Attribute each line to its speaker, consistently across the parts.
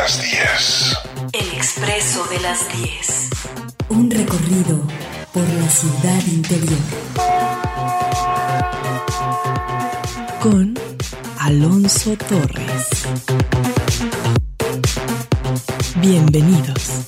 Speaker 1: las 10.
Speaker 2: El Expreso de las 10.
Speaker 3: Un recorrido por la ciudad interior. Con Alonso Torres. Bienvenidos.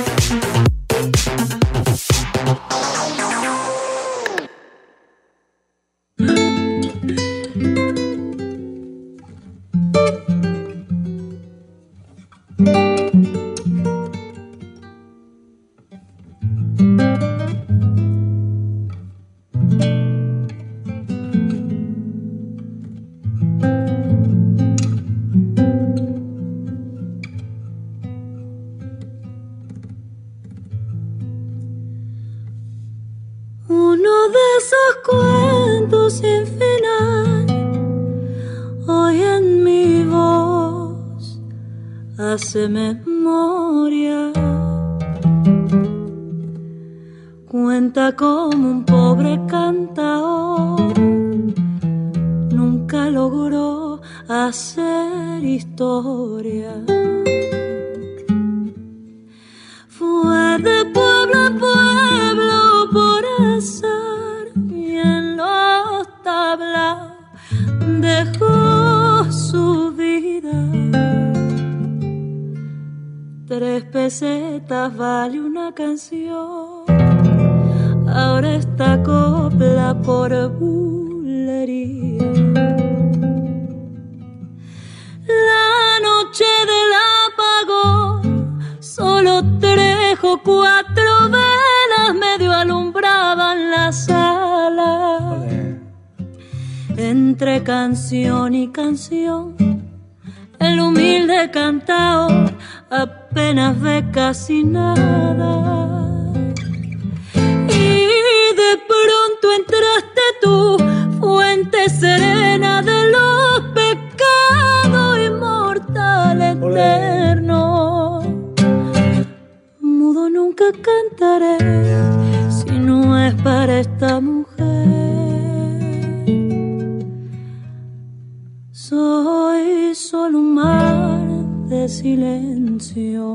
Speaker 4: Hace memoria, cuenta como un pobre cantador nunca logró hacer historia. Fue de pueblo a pueblo por azar y en los tablaos dejó su vida. 3 pesetas vale una canción, ahora esta copla por bulería. La noche del apagón, solo 3 o 4 velas medio alumbraban la sala. Entre canción y canción, el humilde cantaor apenas ve casi nada. Y de pronto entraste tú, fuente serena de los pecados inmortales eternos. Mudo nunca cantaré si no es para esta mujer. Soy solo un mar de silencio.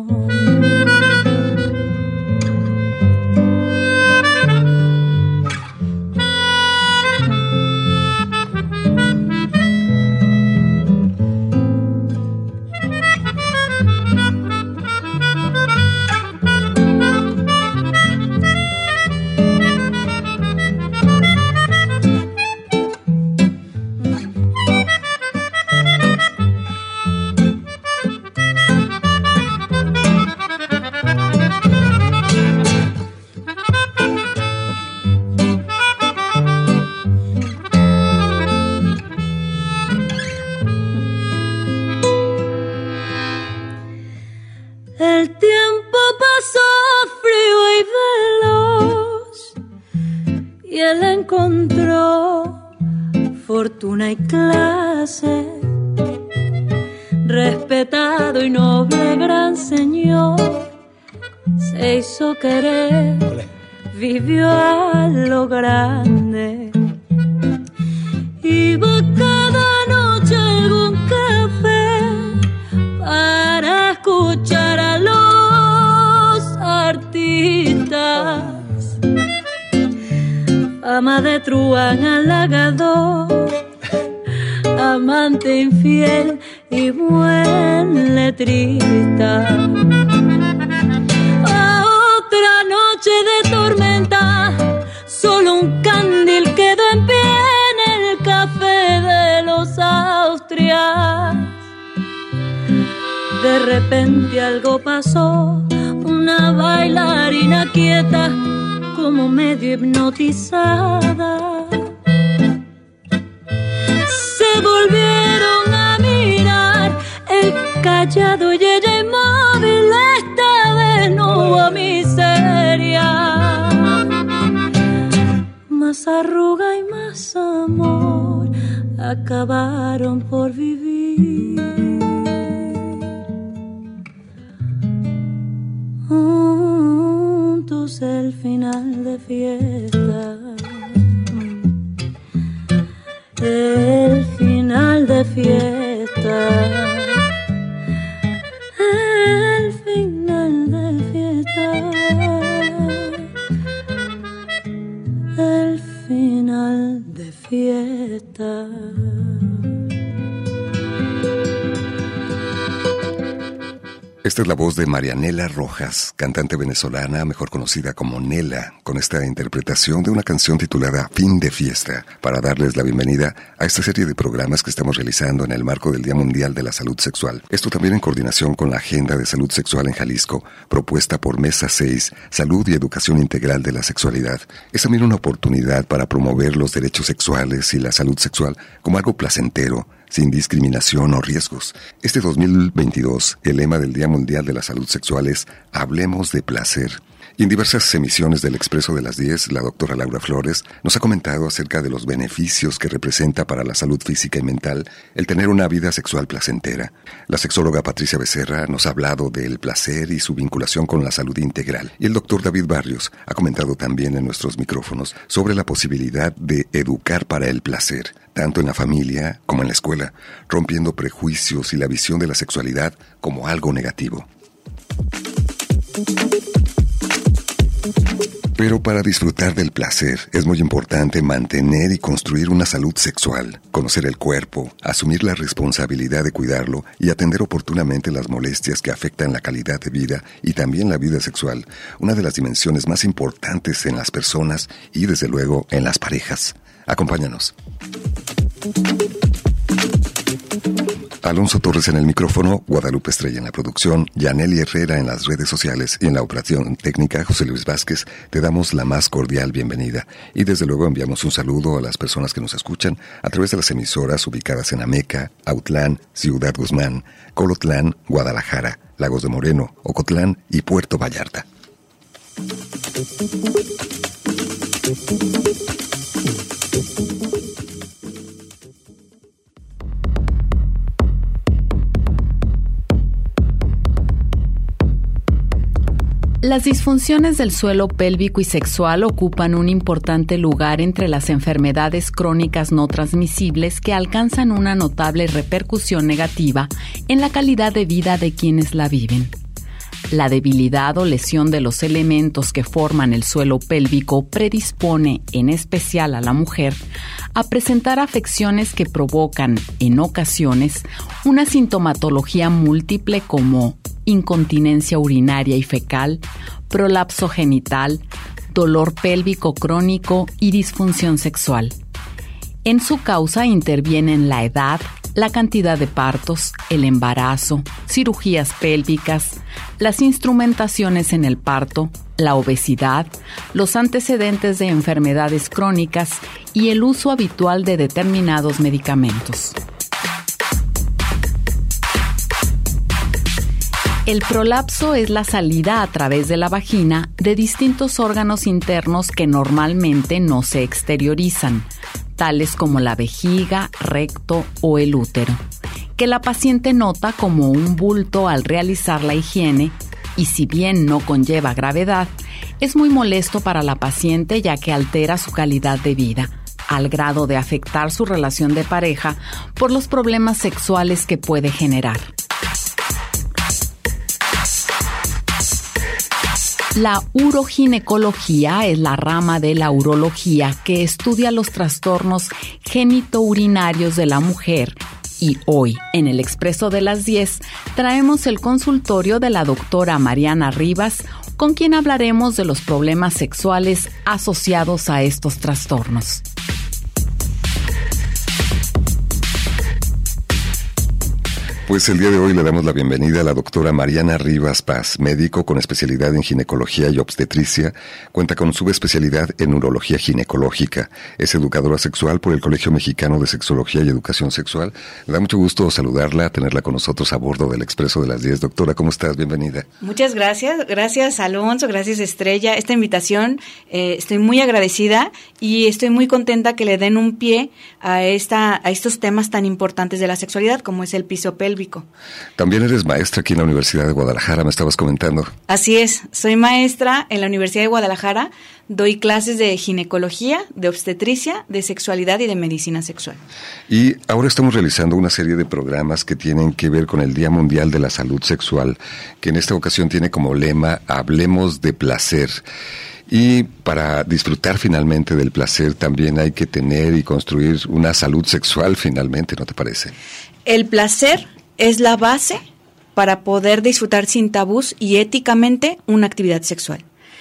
Speaker 4: Fortuna y clase, respetado y noble gran señor, se hizo querer, vivió a lo grande. Iba cada noche a algún café para escuchar a los artistas. Ama de truán halagador, amante infiel y buen letrista. A otra noche de tormenta, solo un candil quedó en pie en el café de los Austrias. De repente algo pasó, una bailarina quieta, como medio hipnotizada. Se volvieron a mirar, él callado y ella inmóvil. Esta vez no hubo miseria, más arruga y más amor acabaron por vivir. Juntos el final de fiesta, el final de fiesta.
Speaker 1: Esta es la voz de Marianela Rojas, cantante venezolana, mejor conocida como Nela, con esta interpretación de una canción titulada Fin de Fiesta, para darles la bienvenida a esta serie de programas que estamos realizando en el marco del Día Mundial de la Salud Sexual. Esto también en coordinación con la Agenda de Salud Sexual en Jalisco, propuesta por Mesa 6, Salud y Educación Integral de la Sexualidad. Es también una oportunidad para promover los derechos sexuales y la salud sexual como algo placentero, sin discriminación o riesgos. Este 2022, el lema del Día Mundial de la Salud Sexual es Hablemos de Placer. Y en diversas emisiones del Expreso de las 10, la doctora Laura Flores nos ha comentado acerca de los beneficios que representa para la salud física y mental el tener una vida sexual placentera. La sexóloga Patricia Becerra nos ha hablado del placer y su vinculación con la salud integral. Y el doctor David Barrios ha comentado también en nuestros micrófonos sobre la posibilidad de educar para el placer, tanto en la familia como en la escuela, rompiendo prejuicios y la visión de la sexualidad como algo negativo. Pero para disfrutar del placer es muy importante mantener y construir una salud sexual, conocer el cuerpo, asumir la responsabilidad de cuidarlo y atender oportunamente las molestias que afectan la calidad de vida y también la vida sexual, una de las dimensiones más importantes en las personas y desde luego en las parejas. Acompáñanos. Alonso Torres en el micrófono, Guadalupe Estrella en la producción, Yaneli Herrera en las redes sociales y en la operación técnica, José Luis Vázquez. Te damos la más cordial bienvenida y desde luego enviamos un saludo a las personas que nos escuchan a través de las emisoras ubicadas en Ameca, Autlán, Ciudad Guzmán, Colotlán, Guadalajara, Lagos de Moreno, Ocotlán y Puerto Vallarta.
Speaker 5: Las disfunciones del suelo pélvico y sexual ocupan un importante lugar entre las enfermedades crónicas no transmisibles que alcanzan una notable repercusión negativa en la calidad de vida de quienes la viven. La debilidad o lesión de los elementos que forman el suelo pélvico predispone, en especial a la mujer, a presentar afecciones que provocan, en ocasiones, una sintomatología múltiple como incontinencia urinaria y fecal, prolapso genital, dolor pélvico crónico y disfunción sexual. En su causa intervienen la edad, la cantidad de partos, el embarazo, cirugías pélvicas, las instrumentaciones en el parto, la obesidad, los antecedentes de enfermedades crónicas y el uso habitual de determinados medicamentos. El prolapso es la salida a través de la vagina de distintos órganos internos que normalmente no se exteriorizan, tales como la vejiga, recto o el útero, que la paciente nota como un bulto al realizar la higiene y si bien no conlleva gravedad, es muy molesto para la paciente ya que altera su calidad de vida, al grado de afectar su relación de pareja por los problemas sexuales que puede generar. La uroginecología es la rama de la urología que estudia los trastornos genitourinarios de la mujer y hoy, en el Expreso de las 10, traemos el consultorio de la doctora Mariana Rivas, con quien hablaremos de los problemas sexuales asociados a estos trastornos.
Speaker 1: Pues el día de hoy le damos la bienvenida a la doctora Mariana Rivas Paz, médico con especialidad en ginecología y obstetricia, cuenta con subespecialidad en urología ginecológica, es educadora sexual por el Colegio Mexicano de Sexología y Educación Sexual. Me da mucho gusto saludarla, tenerla con nosotros a bordo del Expreso de las 10. Doctora, ¿cómo estás? Bienvenida.
Speaker 6: Muchas gracias Alonso, gracias Estrella, esta invitación, estoy muy agradecida y estoy muy contenta que le den un pie a estos temas tan importantes de la sexualidad como es el piso pélvico.
Speaker 1: También eres maestra aquí en la Universidad de Guadalajara, me estabas comentando.
Speaker 6: Así es, soy maestra en la Universidad de Guadalajara, doy clases de ginecología, de obstetricia, de sexualidad y de medicina sexual.
Speaker 1: Y ahora estamos realizando una serie de programas que tienen que ver con el Día Mundial de la Salud Sexual, que en esta ocasión tiene como lema Hablemos de Placer. Y para disfrutar finalmente del placer también hay que tener y construir una salud sexual finalmente, ¿no te parece?
Speaker 6: El placer es la base para poder disfrutar sin tabús y éticamente una actividad sexual.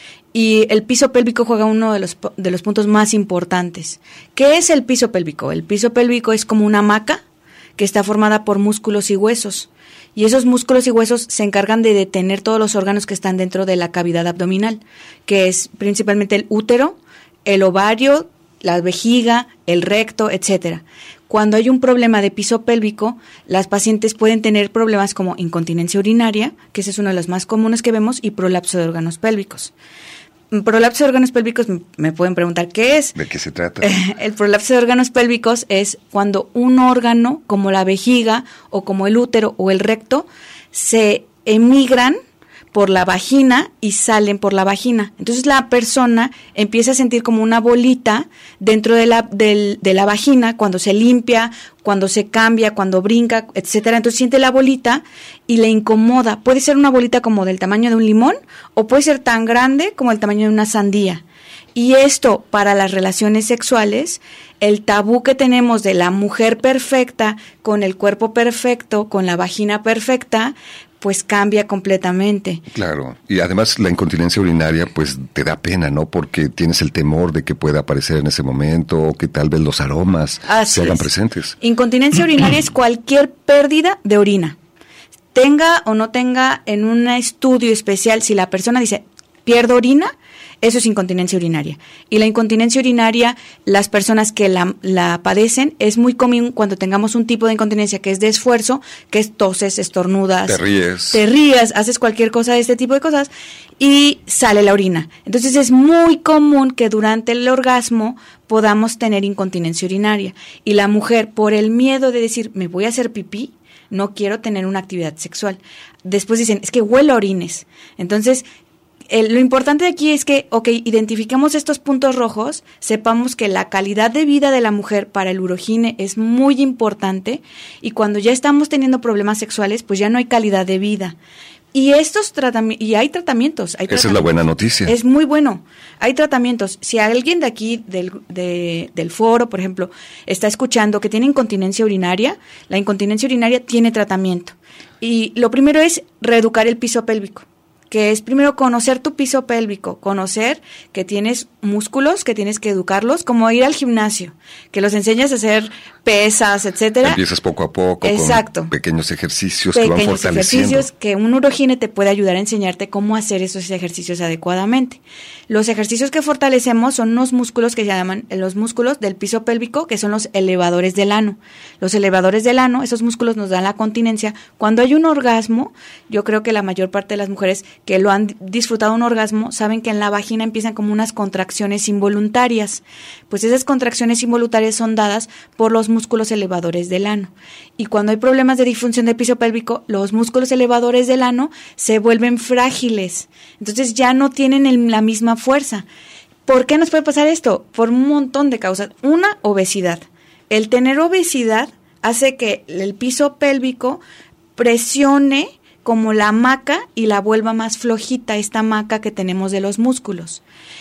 Speaker 6: Y el piso pélvico juega uno de los puntos más importantes. ¿Qué es el piso pélvico? El piso pélvico es como una hamaca que está formada por músculos y huesos. Y esos músculos y huesos se encargan de detener todos los órganos que están dentro de la cavidad abdominal, que es principalmente el útero, el ovario, la vejiga, el recto, etcétera. Cuando hay un problema de piso pélvico, las pacientes pueden tener problemas como incontinencia urinaria, que ese es uno de los más comunes que vemos, y prolapso de órganos pélvicos. Prolapso de órganos pélvicos, me pueden preguntar ¿qué es?
Speaker 1: ¿De qué se trata?
Speaker 6: El prolapso de órganos pélvicos es cuando un órgano, como la vejiga o como el útero o el recto, se emigran por la vagina y salen por la vagina. Entonces la persona empieza a sentir como una bolita dentro de la vagina cuando se limpia, cuando se cambia, cuando brinca, etcétera. Entonces siente la bolita y le incomoda. Puede ser una bolita como del tamaño de un limón o puede ser tan grande como el tamaño de una sandía. Y esto para las relaciones sexuales, el tabú que tenemos de la mujer perfecta, con el cuerpo perfecto, con la vagina perfecta, pues cambia completamente.
Speaker 1: Claro, y además la incontinencia urinaria pues te da pena, ¿no? Porque tienes el temor de que pueda aparecer en ese momento o que tal vez los aromas se hagan presentes.
Speaker 6: Incontinencia urinaria es cualquier pérdida de orina. Tenga o no tenga en un estudio especial, si la persona dice, pierdo orina, eso es incontinencia urinaria. Y la incontinencia urinaria, las personas que la padecen, es muy común cuando tengamos un tipo de incontinencia que es de esfuerzo, que es toses, estornudas. Te ríes, haces cualquier cosa de este tipo de cosas y sale la orina. Entonces es muy común que durante el orgasmo podamos tener incontinencia urinaria. Y la mujer, por el miedo de decir, me voy a hacer pipí, no quiero tener una actividad sexual. Después dicen, es que huelo a orines. Entonces, lo importante de aquí es que, identifiquemos estos puntos rojos, sepamos que la calidad de vida de la mujer para el urogine es muy importante y cuando ya estamos teniendo problemas sexuales, pues ya no hay calidad de vida. Y hay tratamientos.
Speaker 1: Esa es la buena noticia.
Speaker 6: Es muy bueno. Hay tratamientos. Si alguien de aquí, del foro, por ejemplo, está escuchando que tiene incontinencia urinaria, la incontinencia urinaria tiene tratamiento. Y lo primero es reeducar el piso pélvico, que es primero conocer tu piso pélvico, conocer que tienes músculos, que tienes que educarlos, como ir al gimnasio, que los enseñas a hacer pesas, etcétera.
Speaker 1: Empiezas poco a poco.
Speaker 6: Exacto.
Speaker 1: Con pequeños ejercicios que van fortaleciendo.
Speaker 6: Ejercicios que un urogine te puede ayudar a enseñarte cómo hacer esos ejercicios adecuadamente. Los ejercicios que fortalecemos son unos músculos que se llaman los músculos del piso pélvico, que son los elevadores del ano. Los elevadores del ano, esos músculos nos dan la continencia. Cuando hay un orgasmo, yo creo que la mayor parte de las mujeres que lo han disfrutado un orgasmo, saben que en la vagina empiezan como unas contracciones involuntarias. Pues esas contracciones involuntarias son dadas por los músculos elevadores del ano. Y cuando hay problemas de disfunción del piso pélvico, los músculos elevadores del ano se vuelven frágiles. Entonces ya no tienen la misma fuerza. ¿Por qué nos puede pasar esto? Por un montón de causas. Una, obesidad. El tener obesidad hace que el piso pélvico presione como la hamaca y la vuelva más flojita, esta hamaca que tenemos de los músculos.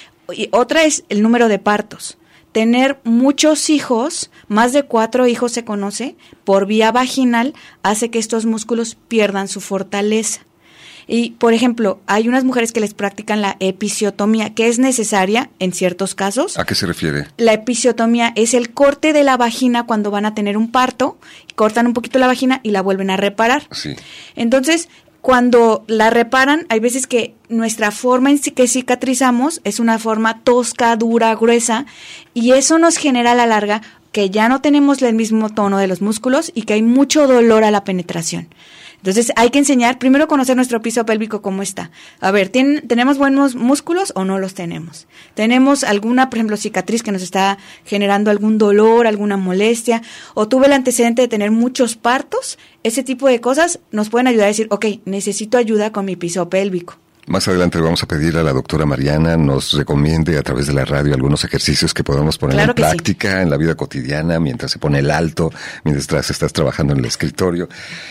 Speaker 6: Y otra es el número de partos. Tener muchos hijos, más de 4 hijos se conoce, por vía vaginal, hace que estos músculos pierdan su fortaleza. Y, por ejemplo, hay unas mujeres que les practican la episiotomía, que es necesaria en ciertos casos.
Speaker 1: ¿A qué se refiere?
Speaker 6: La episiotomía es el corte de la vagina cuando van a tener un parto, cortan un poquito la vagina y la vuelven a reparar.
Speaker 1: Sí.
Speaker 6: Entonces, cuando la reparan, hay veces que nuestra forma en que cicatrizamos es una forma tosca, dura, gruesa, y eso nos genera a la larga que ya no tenemos el mismo tono de los músculos y que hay mucho dolor a la penetración. Entonces hay que enseñar, primero conocer nuestro piso pélvico cómo está. A ver, ¿tenemos buenos músculos o no los tenemos? ¿Tenemos alguna, por ejemplo, cicatriz que nos está generando algún dolor, alguna molestia? ¿O tuve el antecedente de tener muchos partos? Ese tipo de cosas nos pueden ayudar a decir, necesito ayuda con mi piso pélvico.
Speaker 1: Más adelante vamos a pedir a la doctora Mariana nos recomiende a través de la radio algunos ejercicios que podamos poner en práctica en la vida cotidiana, mientras se pone el alto, mientras estás trabajando en el escritorio.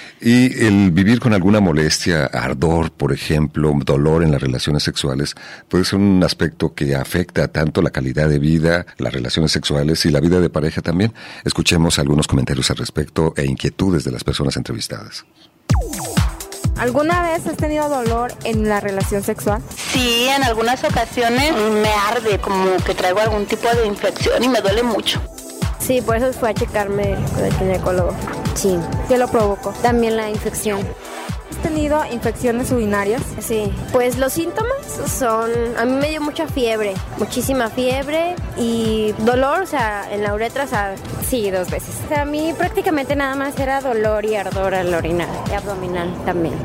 Speaker 1: Y el vivir con alguna molestia, ardor, por ejemplo, dolor en las relaciones sexuales, puede ser un aspecto que afecta tanto la calidad de vida, las relaciones sexuales y la vida de pareja también. Escuchemos algunos comentarios al respecto e inquietudes de las personas entrevistadas.
Speaker 7: ¿Alguna vez has tenido dolor en la relación sexual?
Speaker 8: Sí, en algunas ocasiones me arde, como que traigo algún tipo de infección y me duele mucho.
Speaker 9: Sí, por eso fue a checarme con el ginecólogo. Sí.
Speaker 7: ¿Qué lo provocó?
Speaker 9: También la infección.
Speaker 7: ¿Has tenido infecciones urinarias?
Speaker 9: Sí. Pues los síntomas son... A mí me dio mucha fiebre, muchísima fiebre y dolor, o sea, en la uretra, o sea, sí, 2 veces. O sea, a mí prácticamente nada más era dolor y ardor al orinar, y abdominal también.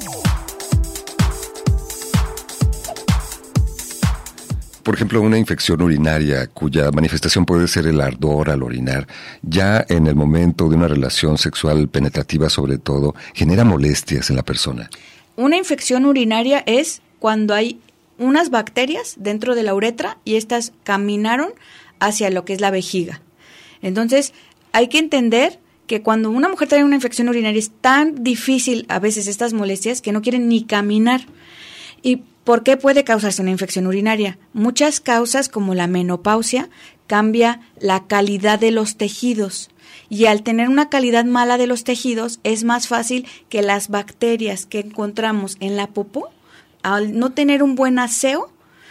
Speaker 1: Por ejemplo, una infección urinaria cuya manifestación puede ser el ardor al orinar, ya en el momento de una relación sexual penetrativa sobre todo, genera molestias en la persona.
Speaker 6: Una infección urinaria es cuando hay unas bacterias dentro de la uretra y estas caminaron hacia lo que es la vejiga. Entonces, hay que entender que cuando una mujer trae una infección urinaria es tan difícil a veces estas molestias que no quieren ni caminar. ¿Y por qué puede causarse una infección urinaria? Muchas causas, como la menopausia, cambia la calidad de los tejidos. Y al tener una calidad mala de los tejidos, es más fácil que las bacterias que encontramos en la popó, al no tener un buen aseo,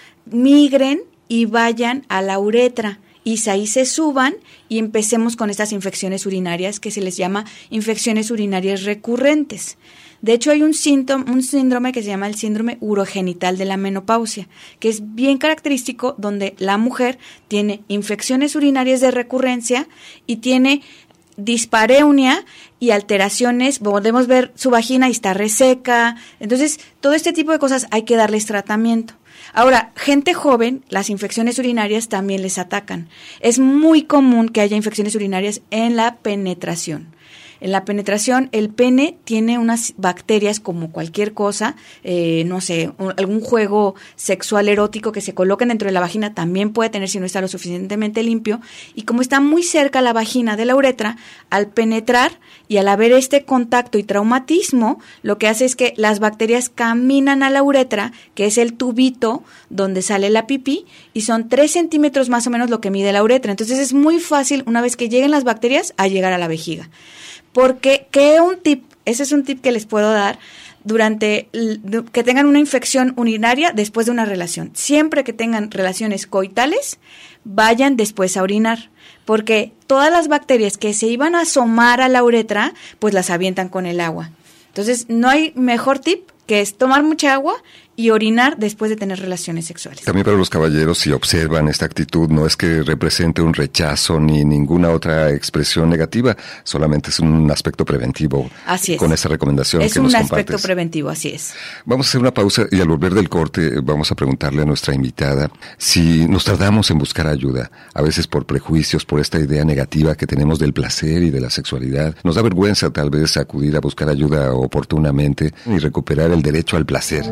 Speaker 6: migren y vayan a la uretra. Y ahí se suban y empecemos con estas infecciones urinarias que se les llama infecciones urinarias recurrentes. De hecho, hay un síndrome que se llama el síndrome urogenital de la menopausia, que es bien característico, donde la mujer tiene infecciones urinarias de recurrencia y tiene dispareunia y alteraciones. Podemos ver su vagina y está reseca. Entonces, todo este tipo de cosas hay que darles tratamiento. Ahora, gente joven, las infecciones urinarias también les atacan. Es muy común que haya infecciones urinarias en la penetración. En la penetración, el pene tiene unas bacterias como cualquier cosa, no sé, algún juego sexual erótico que se coloca dentro de la vagina también puede tener si no está lo suficientemente limpio. Y como está muy cerca la vagina de la uretra, al penetrar y al haber este contacto y traumatismo, lo que hace es que las bacterias caminan a la uretra, que es el tubito donde sale la pipí, y son 3 centímetros más o menos lo que mide la uretra. Entonces es muy fácil, una vez que lleguen las bacterias, a llegar a la vejiga. Porque, ese es un tip que les puedo dar durante que tengan una infección urinaria después de una relación. Siempre que tengan relaciones coitales, vayan después a orinar, porque todas las bacterias que se iban a asomar a la uretra, pues las avientan con el agua. Entonces, no hay mejor tip que es tomar mucha agua y orinar después de tener relaciones sexuales.
Speaker 1: También para los caballeros, si observan esta actitud, no es que represente un rechazo ni ninguna otra expresión negativa, solamente es un aspecto preventivo. Así es. Con esa recomendación que nos compartes. Es un aspecto preventivo,
Speaker 6: así es.
Speaker 1: Vamos a hacer una pausa y al volver del corte vamos a preguntarle a nuestra invitada si nos tardamos en buscar ayuda, a veces por prejuicios, por esta idea negativa que tenemos del placer y de la sexualidad. Nos da vergüenza tal vez acudir a buscar ayuda oportunamente y recuperar el derecho al placer.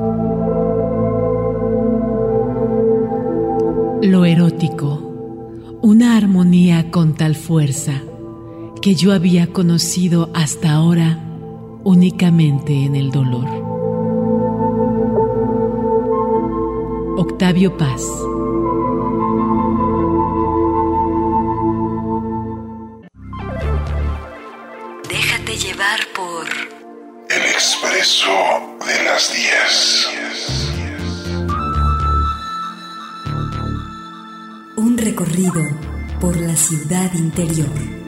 Speaker 10: Lo erótico, una armonía con tal fuerza que yo había conocido hasta ahora únicamente en el dolor. Octavio Paz.
Speaker 2: Déjate llevar por
Speaker 11: El Expreso de las 10.
Speaker 3: Un recorrido por la ciudad interior.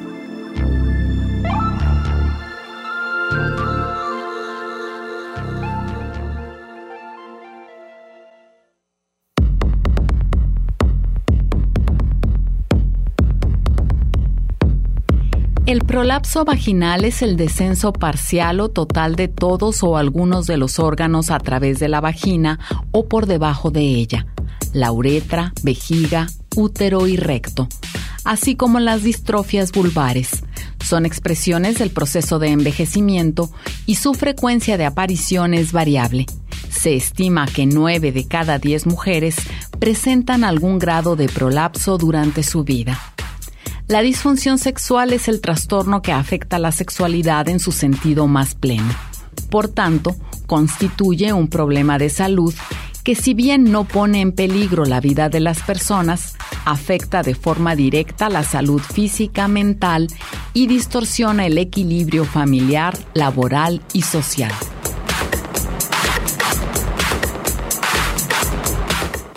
Speaker 5: El prolapso vaginal es el descenso parcial o total de todos o algunos de los órganos a través de la vagina o por debajo de ella, la uretra, vejiga, útero y recto, así como las distrofias vulvares. Son expresiones del proceso de envejecimiento y su frecuencia de aparición es variable. Se estima que 9 de cada 10 mujeres presentan algún grado de prolapso durante su vida. La disfunción sexual es el trastorno que afecta la sexualidad en su sentido más pleno. Por tanto, constituye un problema de salud que, si bien no pone en peligro la vida de las personas, afecta de forma directa la salud física, mental y distorsiona el equilibrio familiar, laboral y social.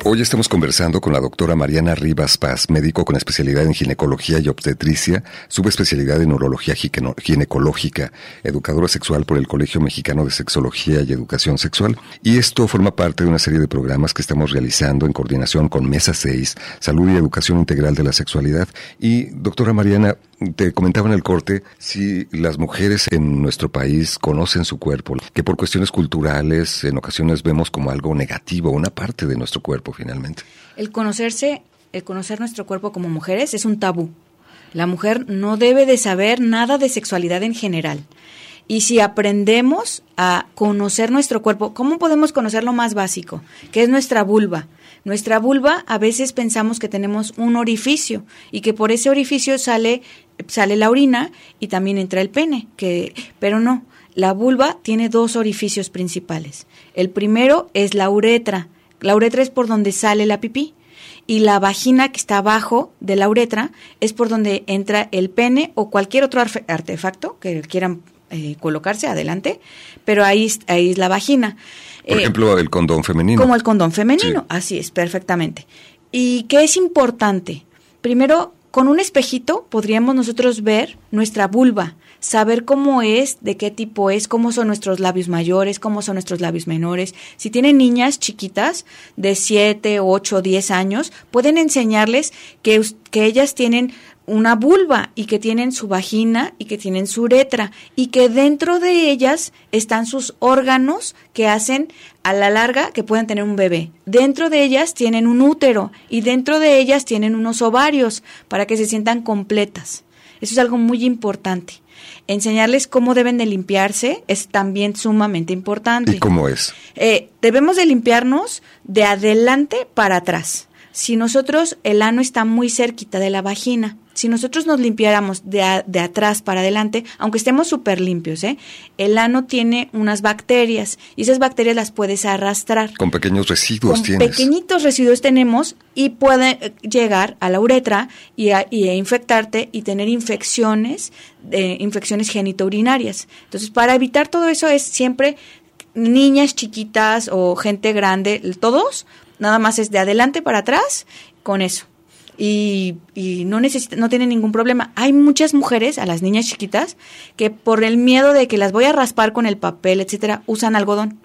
Speaker 1: Hoy estamos conversando con la doctora Mariana Rivas Paz, médico con especialidad en ginecología y obstetricia, subespecialidad en urología ginecológica, educadora sexual por el Colegio Mexicano de Sexología y Educación Sexual. Y esto forma parte de una serie de programas que estamos realizando en coordinación con Mesa 6, Salud y Educación Integral de la Sexualidad. Y doctora Mariana, te comentaba en el corte si las mujeres en nuestro país conocen su cuerpo, que por cuestiones culturales en ocasiones vemos como algo negativo, una parte de nuestro cuerpo finalmente.
Speaker 6: El conocer nuestro cuerpo como mujeres es un tabú. La mujer no debe de saber nada de sexualidad en general. Y si aprendemos a conocer nuestro cuerpo, ¿cómo podemos conocer lo más básico? Que es nuestra vulva. Nuestra vulva, a veces pensamos que tenemos un orificio y que por ese orificio sale la orina y también entra el pene, pero no. La vulva tiene 2 orificios principales. El primero es la uretra. La uretra es por donde sale la pipí. Y la vagina que está abajo de la uretra es por donde entra el pene o cualquier otro artefacto que quieran colocarse adelante, pero ahí es la vagina.
Speaker 1: Por ejemplo, el condón femenino.
Speaker 6: Como el condón femenino, sí. Así es, perfectamente. ¿Y qué es importante? Primero, con un espejito podríamos nosotros ver nuestra vulva, saber cómo es, de qué tipo es, cómo son nuestros labios mayores, cómo son nuestros labios menores. Si tienen niñas chiquitas de 7, 8, 10 años, pueden enseñarles que ellas tienen una vulva y que tienen su vagina y que tienen su uretra y que dentro de ellas están sus órganos que hacen a la larga que puedan tener un bebé. Dentro de ellas tienen un útero y dentro de ellas tienen unos ovarios para que se sientan completas. Eso es algo muy importante. Enseñarles cómo deben de limpiarse es también sumamente importante.
Speaker 1: ¿Y cómo es?
Speaker 6: Debemos de limpiarnos de adelante para atrás. Si nosotros, el ano está muy cerquita de la vagina, si nosotros nos limpiáramos de atrás para adelante, aunque estemos súper limpios, el ano tiene unas bacterias y esas bacterias las puedes arrastrar.
Speaker 1: Con pequeños residuos
Speaker 6: pequeñitos residuos tenemos y puede llegar a la uretra y infectarte y tener infecciones genitourinarias. Entonces, para evitar todo eso es siempre niñas chiquitas o gente grande, todos, nada más es de adelante para atrás con eso. Y no tienen ningún problema. Hay muchas mujeres, a las niñas chiquitas, que por el miedo de que las voy a raspar con el papel, etcétera, usan algodón.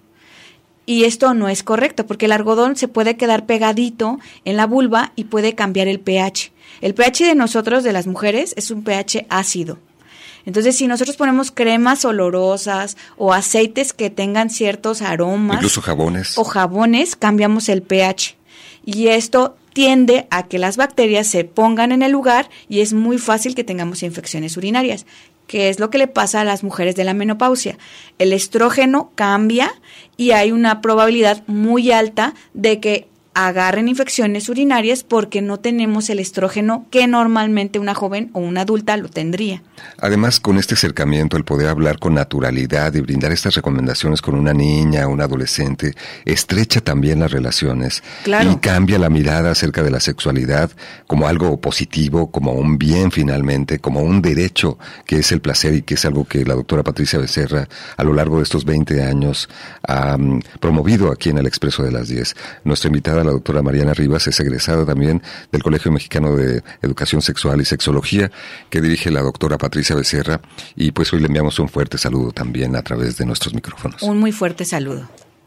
Speaker 6: Y esto no es correcto, porque el algodón se puede quedar pegadito en la vulva y puede cambiar el pH. El pH de nosotros, de las mujeres, es un pH ácido. Entonces, si nosotros ponemos cremas olorosas o aceites que tengan ciertos aromas,
Speaker 1: incluso jabones,
Speaker 6: cambiamos el pH. Y esto tiende a que las bacterias se pongan en el lugar y es muy fácil que tengamos infecciones urinarias, que es lo que le pasa a las mujeres de la menopausia. El estrógeno cambia y hay una probabilidad muy alta de que agarren infecciones urinarias porque no tenemos el estrógeno que normalmente una joven o una adulta lo tendría.
Speaker 1: Además, con este acercamiento, el poder hablar con naturalidad y brindar estas recomendaciones con una niña, un adolescente, estrecha también las relaciones.
Speaker 6: Claro.
Speaker 1: Y cambia la mirada acerca de la sexualidad como algo positivo, como un bien finalmente, como un derecho que es el placer y que es algo que la doctora Patricia Becerra a lo largo de estos 20 años ha promovido aquí en el Expreso de las 10. Nuestra invitada, la doctora Mariana Rivas, es egresada también del Colegio Mexicano de Educación Sexual y Sexología, que dirige la doctora Patricia Becerra, y pues hoy le enviamos un fuerte saludo también a través de nuestros micrófonos.
Speaker 6: Un muy fuerte saludo.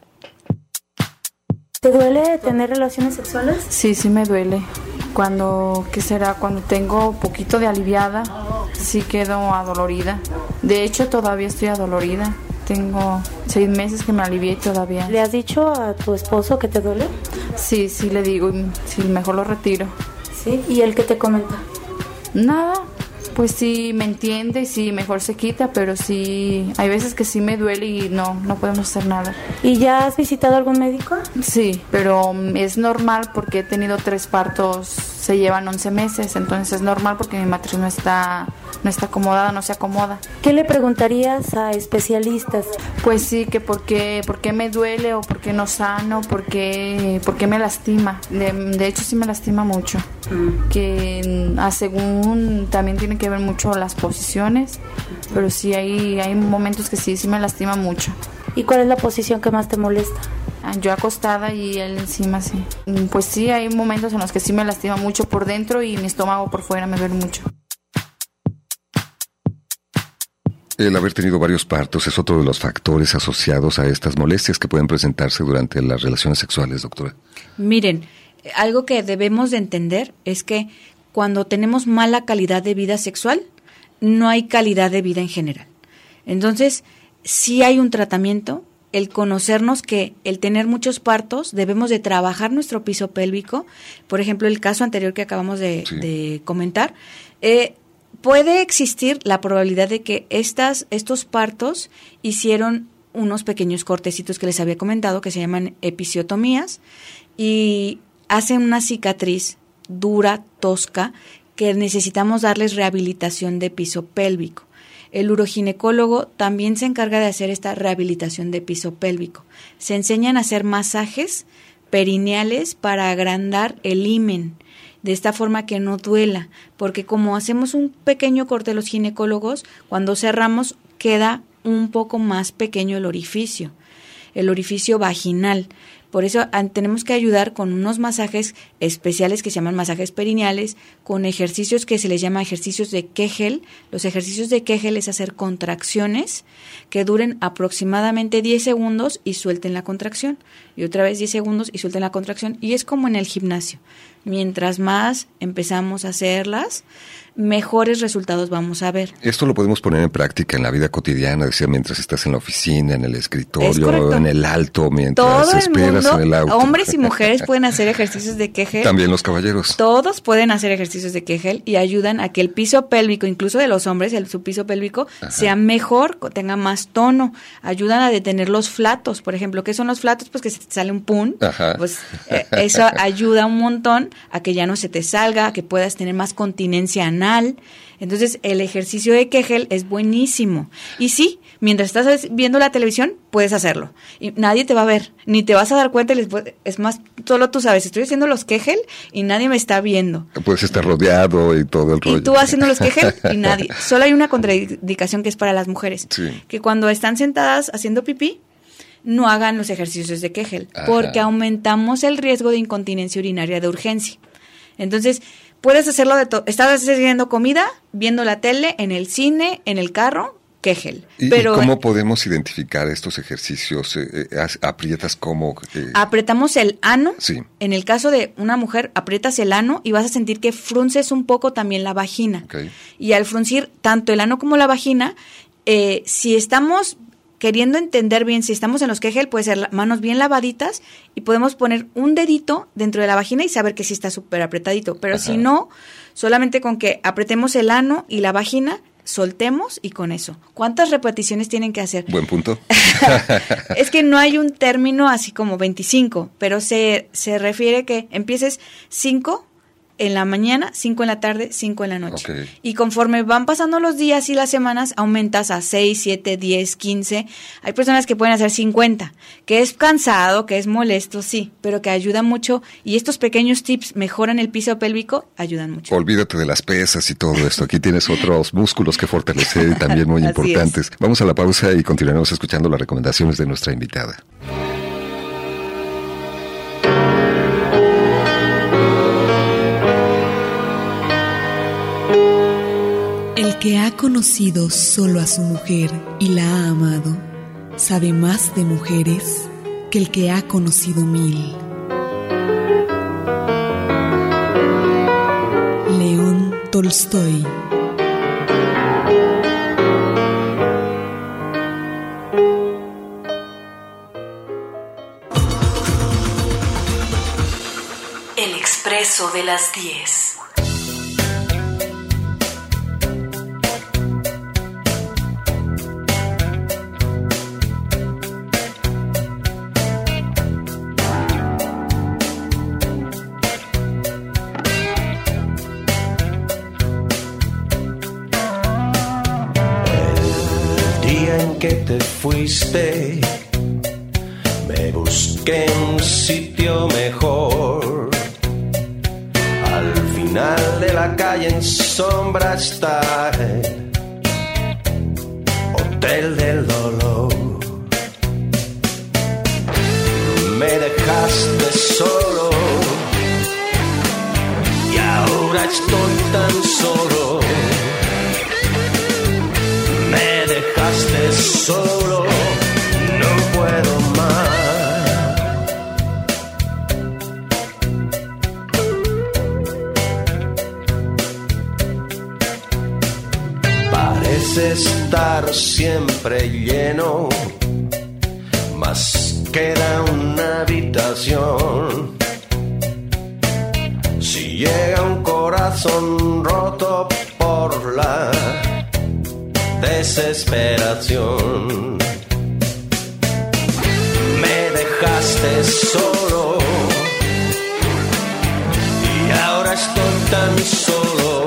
Speaker 12: ¿Te duele tener relaciones sexuales?
Speaker 13: Sí, sí me duele. Cuando tengo poquito de aliviada, sí quedo adolorida. De hecho, todavía estoy adolorida. Tengo 6 meses que me alivié y todavía.
Speaker 12: ¿Le has dicho a tu esposo que te duele?
Speaker 13: Sí, le digo, sí, mejor lo retiro.
Speaker 12: ¿Sí? ¿Y él qué te comenta?
Speaker 13: Nada, pues sí me entiende y sí mejor se quita, pero sí, hay veces que sí me duele y no podemos hacer nada.
Speaker 12: ¿Y ya has visitado algún médico?
Speaker 13: Sí, pero es normal porque he tenido 3 partos, se llevan 11 meses, entonces es normal porque mi matriz no está acomodada, no se acomoda.
Speaker 12: ¿Qué le preguntarías a especialistas?
Speaker 13: Pues sí, que por qué me duele o por qué no sano, por qué me lastima. De hecho sí me lastima mucho. Que según también tiene que ver mucho las posiciones, pero sí hay momentos que sí me lastima mucho.
Speaker 12: ¿Y cuál es la posición que más te molesta?
Speaker 13: yo acostada y él encima, sí. Pues sí, hay momentos en los que sí me lastima mucho por dentro y mi estómago por fuera me duele mucho.
Speaker 1: El haber tenido varios partos es otro de los factores asociados a estas molestias que pueden presentarse durante las relaciones sexuales, doctora.
Speaker 6: Miren, algo que debemos de entender es que cuando tenemos mala calidad de vida sexual, no hay calidad de vida en general. Entonces, sí hay un tratamiento, el conocernos que el tener muchos partos, debemos de trabajar nuestro piso pélvico. Por ejemplo, el caso anterior que acabamos de comentar, puede existir la probabilidad de que estos partos hicieron unos pequeños cortecitos que les había comentado, que se llaman episiotomías, y hacen una cicatriz dura, tosca, que necesitamos darles rehabilitación de piso pélvico. El uroginecólogo también se encarga de hacer esta rehabilitación de piso pélvico. Se enseñan a hacer masajes perineales para agrandar el himen, de esta forma que no duela, porque como hacemos un pequeño corte los ginecólogos, cuando cerramos queda un poco más pequeño el orificio vaginal. Por eso tenemos que ayudar con unos masajes especiales que se llaman masajes perineales, con ejercicios que se les llama ejercicios de Kegel. Los ejercicios de Kegel es hacer contracciones que duren aproximadamente 10 segundos y suelten la contracción. Y otra vez 10 segundos y suelten la contracción. Y es como en el gimnasio. Mientras más empezamos a hacerlas, mejores resultados vamos a ver.
Speaker 1: Esto lo podemos poner en práctica en la vida cotidiana, decía, mientras estás en la oficina, en el escritorio, en el alto, mientras
Speaker 6: todo
Speaker 1: esperas
Speaker 6: mundo,
Speaker 1: en el auto.
Speaker 6: Hombres y mujeres pueden hacer ejercicios de Kegel.
Speaker 1: También los caballeros.
Speaker 6: Todos pueden hacer ejercicios de Kegel y ayudan a que el piso pélvico, incluso de los hombres, su piso pélvico sea mejor, tenga más tono. Ayudan a detener los flatos, por ejemplo. ¿Qué son los flatos? Pues que se te sale un pun. Pues eso ayuda un montón a que ya no se te salga, a que puedas tener más continencia anal. Entonces, el ejercicio de Kegel es buenísimo. Y sí, mientras estás viendo la televisión, puedes hacerlo. Y nadie te va a ver, ni te vas a dar cuenta. Es más, solo tú sabes, estoy haciendo los Kegel y nadie me está viendo.
Speaker 1: Puedes estar rodeado y todo el rollo.
Speaker 6: Y tú haciendo los Kegel y nadie. Solo hay una contraindicación que es para las mujeres. Sí. Que cuando están sentadas haciendo pipí, no hagan los ejercicios de Kegel, porque aumentamos el riesgo de incontinencia urinaria de urgencia. Entonces, puedes hacerlo de todo. Estás haciendo comida, viendo la tele, en el cine, en el carro, Kegel.
Speaker 1: Pero, ¿y cómo podemos identificar estos ejercicios? ¿Aprietas cómo?
Speaker 6: Apretamos el ano.
Speaker 1: Sí.
Speaker 6: En el caso de una mujer, aprietas el ano y vas a sentir que frunces un poco también la vagina.
Speaker 1: Okay.
Speaker 6: Y al fruncir tanto el ano como la vagina, si estamos queriendo entender bien, si estamos en los Kegel, puede ser manos bien lavaditas y podemos poner un dedito dentro de la vagina y saber que sí está súper apretadito. Pero si no, solamente con que apretemos el ano y la vagina, soltemos y con eso. ¿Cuántas repeticiones tienen que hacer?
Speaker 1: Buen punto.
Speaker 6: Es que no hay un término así como 25, pero se refiere que empieces 5 en la mañana, 5 en la tarde, 5 en la noche.
Speaker 1: Okay.
Speaker 6: Y conforme van pasando los días y las semanas, aumentas a 6, 7, 10, 15. Hay personas que pueden hacer 50, que es cansado, que es molesto, sí, pero que ayuda mucho. Y estos pequeños tips mejoran el piso pélvico, ayudan mucho.
Speaker 1: Olvídate de las pesas y todo esto. Aquí tienes otros músculos que fortalecer y también muy importantes. Vamos a la pausa y continuaremos escuchando las recomendaciones de nuestra invitada.
Speaker 3: El que ha conocido solo a su mujer y la ha amado, sabe más de mujeres que el que ha conocido 1000. León Tolstoy.
Speaker 2: El expreso de las 10.
Speaker 14: Que te fuiste, me busqué un sitio mejor. Al final de la calle en sombra está el Hotel del Dolor. dejaste solo y ahora estoy tan solo. Me dejaste solo, no puedo más. Parece estar siempre lleno, mas queda una habitación. Si llega un corazón roto por la desesperación, me dejaste solo y ahora estoy tan solo.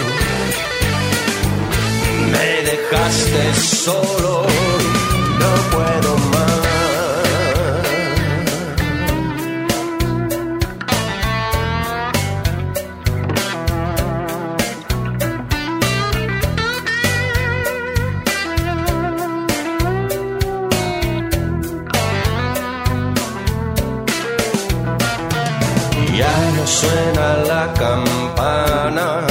Speaker 14: Me dejaste solo, no puedo más. Ya no suena la campana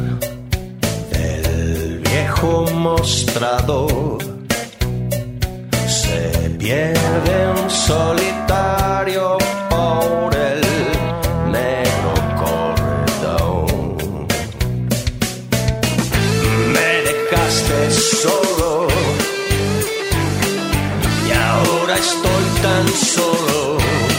Speaker 14: del viejo mostrador, se pierde un solitario por el negro corredor. Me dejaste solo y ahora estoy tan solo.